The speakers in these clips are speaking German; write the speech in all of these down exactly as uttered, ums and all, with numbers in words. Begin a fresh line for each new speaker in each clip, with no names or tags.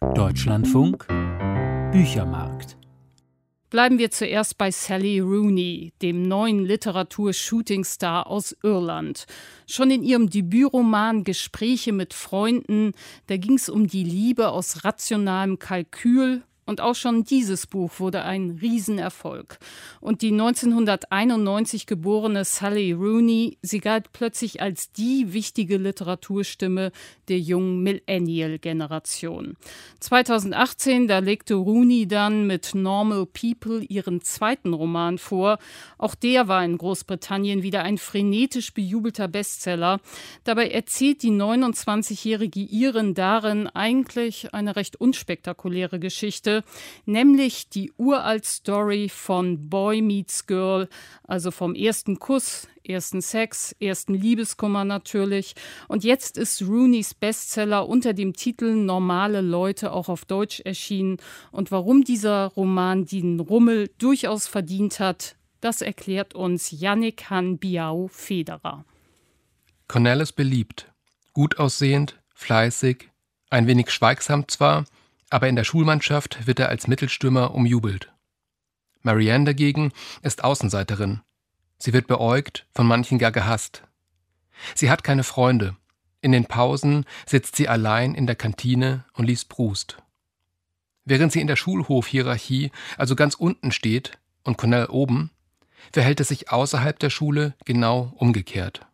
Deutschlandfunk Büchermarkt.
Bleiben wir zuerst bei Sally Rooney, dem neuen Literatur-Shootingstar aus Irland. Schon in ihrem Debütroman Gespräche mit Freunden, da ging es um die Liebe aus rationalem Kalkül. Und auch schon dieses Buch wurde ein Riesenerfolg. Und die neunzehnhunderteinundneunzig geborene Sally Rooney, sie galt plötzlich als die wichtige Literaturstimme der jungen Millennial-Generation. zweitausendachtzehn, da legte Rooney dann mit Normal People ihren zweiten Roman vor. Auch der war in Großbritannien wieder ein frenetisch bejubelter Bestseller. Dabei erzählt die neunundzwanzigjährige Irin darin eigentlich eine recht unspektakuläre Geschichte, nämlich die Uralt-Story von Boy Meets Girl, also vom ersten Kuss, ersten Sex, ersten Liebeskummer natürlich. Und jetzt ist Rooneys Bestseller unter dem Titel Normale Leute auch auf Deutsch erschienen. Und warum dieser Roman den Rummel durchaus verdient hat, das erklärt uns Yannick Han-Biao-Federer.
Cornell ist beliebt, gut aussehend, fleißig, ein wenig schweigsam zwar, aber in der Schulmannschaft wird er als Mittelstürmer umjubelt. Marianne dagegen ist Außenseiterin. Sie wird beäugt, von manchen gar gehasst. Sie hat keine Freunde. In den Pausen sitzt sie allein in der Kantine und liest Proust. Während sie in der Schulhofhierarchie also ganz unten steht und Cornell oben, verhält es sich außerhalb der Schule genau umgekehrt.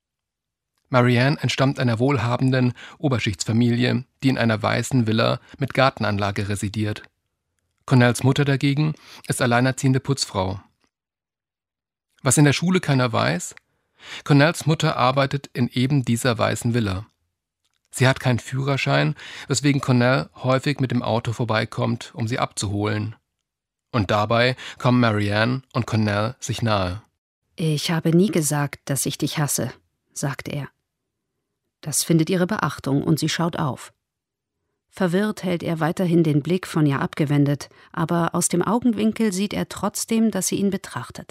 Marianne entstammt einer wohlhabenden Oberschichtsfamilie, die in einer weißen Villa mit Gartenanlage residiert. Cornells Mutter dagegen ist alleinerziehende Putzfrau. Was in der Schule keiner weiß: Cornells Mutter arbeitet in eben dieser weißen Villa. Sie hat keinen Führerschein, weswegen Cornell häufig mit dem Auto vorbeikommt, um sie abzuholen. Und dabei kommen Marianne und Cornell sich nahe.
»Ich habe nie gesagt, dass ich dich hasse«, sagt er. Das findet ihre Beachtung und sie schaut auf. Verwirrt hält er weiterhin den Blick von ihr abgewendet, aber aus dem Augenwinkel sieht er trotzdem, dass sie ihn betrachtet.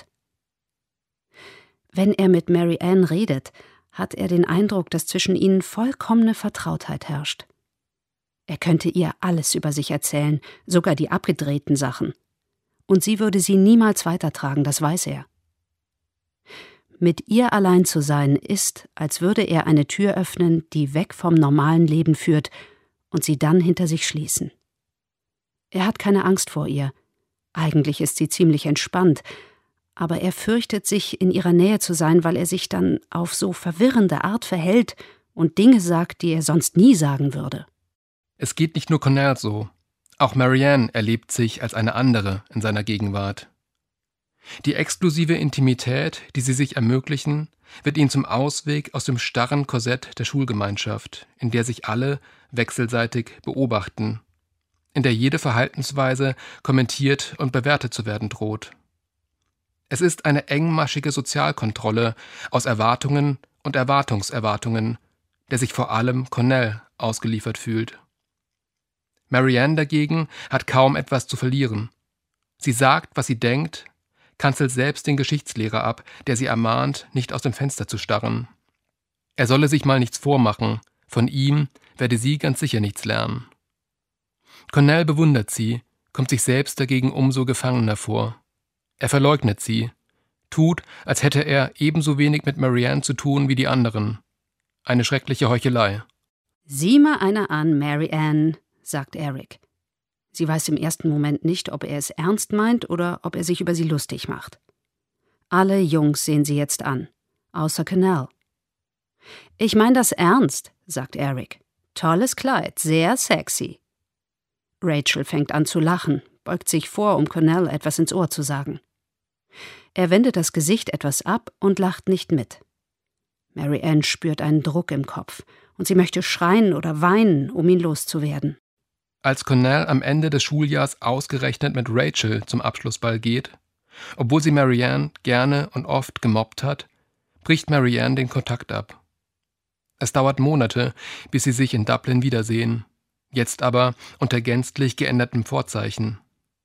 Wenn er mit Marianne redet, hat er den Eindruck, dass zwischen ihnen vollkommene Vertrautheit herrscht. Er könnte ihr alles über sich erzählen, sogar die abgedrehten Sachen. Und sie würde sie niemals weitertragen, das weiß er. Mit ihr allein zu sein ist, als würde er eine Tür öffnen, die weg vom normalen Leben führt, und sie dann hinter sich schließen. Er hat keine Angst vor ihr. Eigentlich ist sie ziemlich entspannt, aber er fürchtet, sich in ihrer Nähe zu sein, weil er sich dann auf so verwirrende Art verhält und Dinge sagt, die er sonst nie sagen würde.
Es geht nicht nur Cornell so. Auch Marianne erlebt sich als eine andere in seiner Gegenwart. Die exklusive Intimität, die sie sich ermöglichen, wird ihnen zum Ausweg aus dem starren Korsett der Schulgemeinschaft, in der sich alle wechselseitig beobachten, in der jede Verhaltensweise kommentiert und bewertet zu werden droht. Es ist eine engmaschige Sozialkontrolle aus Erwartungen und Erwartungserwartungen, der sich vor allem Cornell ausgeliefert fühlt. Marianne dagegen hat kaum etwas zu verlieren. Sie sagt, was sie denkt, kanzelt selbst den Geschichtslehrer ab, der sie ermahnt, nicht aus dem Fenster zu starren. Er solle sich mal nichts vormachen, von ihm werde sie ganz sicher nichts lernen. Cornell bewundert sie, kommt sich selbst dagegen umso gefangener vor. Er verleugnet sie, tut, als hätte er ebenso wenig mit Marianne zu tun wie die anderen. Eine schreckliche Heuchelei.
»Sieh mal einer an, Marianne«, sagt Eric. Sie weiß im ersten Moment nicht, ob er es ernst meint oder ob er sich über sie lustig macht. Alle Jungs sehen sie jetzt an, außer Cornell. »Ich meine das ernst«, sagt Eric. »Tolles Kleid, sehr sexy.« Rachel fängt an zu lachen, beugt sich vor, um Cornell etwas ins Ohr zu sagen. Er wendet das Gesicht etwas ab und lacht nicht mit. Marianne spürt einen Druck im Kopf und sie möchte schreien oder weinen, um ihn loszuwerden.
Als Cornell am Ende des Schuljahrs ausgerechnet mit Rachel zum Abschlussball geht, obwohl sie Marianne gerne und oft gemobbt hat, bricht Marianne den Kontakt ab. Es dauert Monate, bis sie sich in Dublin wiedersehen, jetzt aber unter gänzlich geändertem Vorzeichen.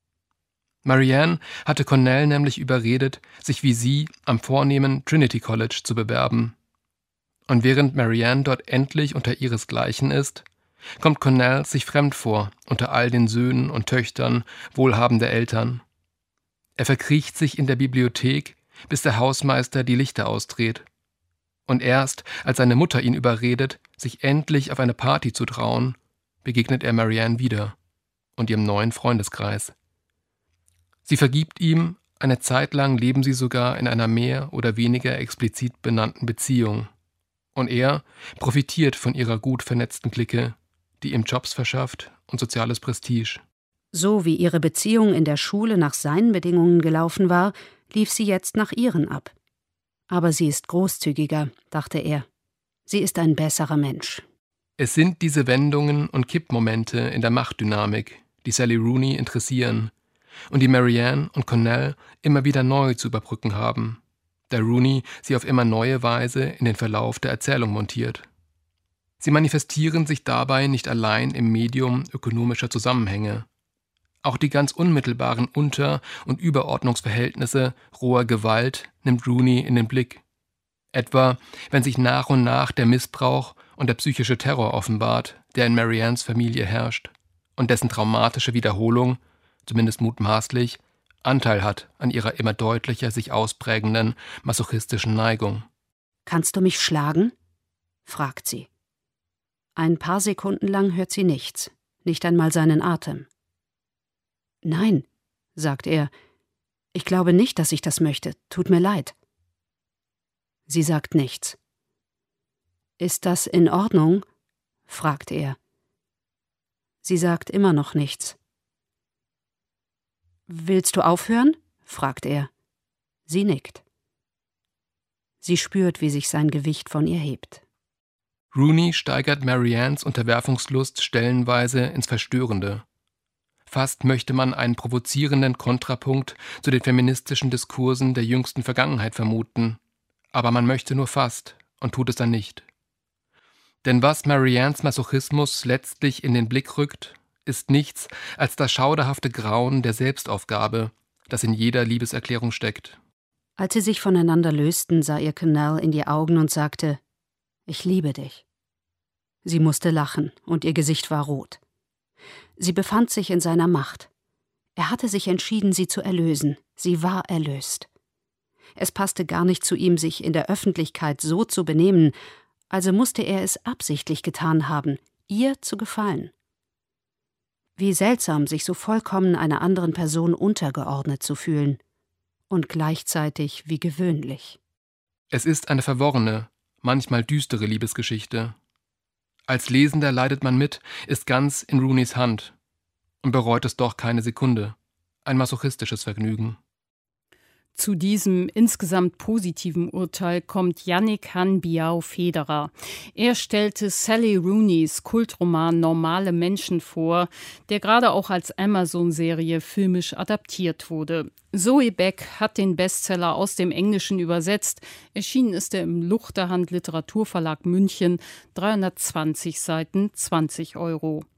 Marianne hatte Cornell nämlich überredet, sich wie sie am vornehmen Trinity College zu bewerben. Und während Marianne dort endlich unter ihresgleichen ist, kommt Cornell sich fremd vor unter all den Söhnen und Töchtern wohlhabender Eltern. Er verkriecht sich in der Bibliothek, bis der Hausmeister die Lichter ausdreht. Und erst, als seine Mutter ihn überredet, sich endlich auf eine Party zu trauen, begegnet er Marianne wieder und ihrem neuen Freundeskreis. Sie vergibt ihm, eine Zeit lang leben sie sogar in einer mehr oder weniger explizit benannten Beziehung. Und er profitiert von ihrer gut vernetzten Clique, die ihm Jobs verschafft und soziales Prestige.
So wie ihre Beziehung in der Schule nach seinen Bedingungen gelaufen war, lief sie jetzt nach ihren ab. Aber sie ist großzügiger, dachte er. Sie ist ein besserer Mensch.
Es sind diese Wendungen und Kippmomente in der Machtdynamik, die Sally Rooney interessieren und die Marianne und Cornell immer wieder neu zu überbrücken haben, da Rooney sie auf immer neue Weise in den Verlauf der Erzählung montiert. Sie manifestieren sich dabei nicht allein im Medium ökonomischer Zusammenhänge. Auch die ganz unmittelbaren Unter- und Überordnungsverhältnisse roher Gewalt nimmt Rooney in den Blick. Etwa, wenn sich nach und nach der Missbrauch und der psychische Terror offenbart, der in Mariannes Familie herrscht und dessen traumatische Wiederholung, zumindest mutmaßlich, Anteil hat an ihrer immer deutlicher sich ausprägenden masochistischen Neigung.
»Kannst du mich schlagen?« fragt sie. Ein paar Sekunden lang hört sie nichts, nicht einmal seinen Atem. »Nein«, sagt er, »ich glaube nicht, dass ich das möchte. Tut mir leid.« Sie sagt nichts. »Ist das in Ordnung?« fragt er. Sie sagt immer noch nichts. »Willst du aufhören?« fragt er. Sie nickt. Sie spürt, wie sich sein Gewicht von ihr hebt.
Rooney steigert Mariannes Unterwerfungslust stellenweise ins Verstörende. Fast möchte man einen provozierenden Kontrapunkt zu den feministischen Diskursen der jüngsten Vergangenheit vermuten. Aber man möchte nur fast und tut es dann nicht. Denn was Mariannes Masochismus letztlich in den Blick rückt, ist nichts als das schauderhafte Grauen der Selbstaufgabe, das in jeder Liebeserklärung steckt.
Als sie sich voneinander lösten, sah ihr Cornell in die Augen und sagte, »Ich liebe dich.« Sie musste lachen und ihr Gesicht war rot. Sie befand sich in seiner Macht. Er hatte sich entschieden, sie zu erlösen. Sie war erlöst. Es passte gar nicht zu ihm, sich in der Öffentlichkeit so zu benehmen, also musste er es absichtlich getan haben, ihr zu gefallen. Wie seltsam, sich so vollkommen einer anderen Person untergeordnet zu fühlen. Und gleichzeitig wie gewöhnlich.
Es ist eine verworrene, manchmal düstere Liebesgeschichte. Als Lesender leidet man mit, ist ganz in Rooneys Hand und bereut es doch keine Sekunde. Ein masochistisches Vergnügen.
Zu diesem insgesamt positiven Urteil kommt Yannick Hanbiao-Federer. Er stellte Sally Rooneys Kultroman Normale Menschen vor, der gerade auch als Amazon-Serie filmisch adaptiert wurde. Zoe Beck hat den Bestseller aus dem Englischen übersetzt. Erschienen ist er im Luchterhand Literaturverlag München, dreihundertzwanzig Seiten, zwanzig Euro.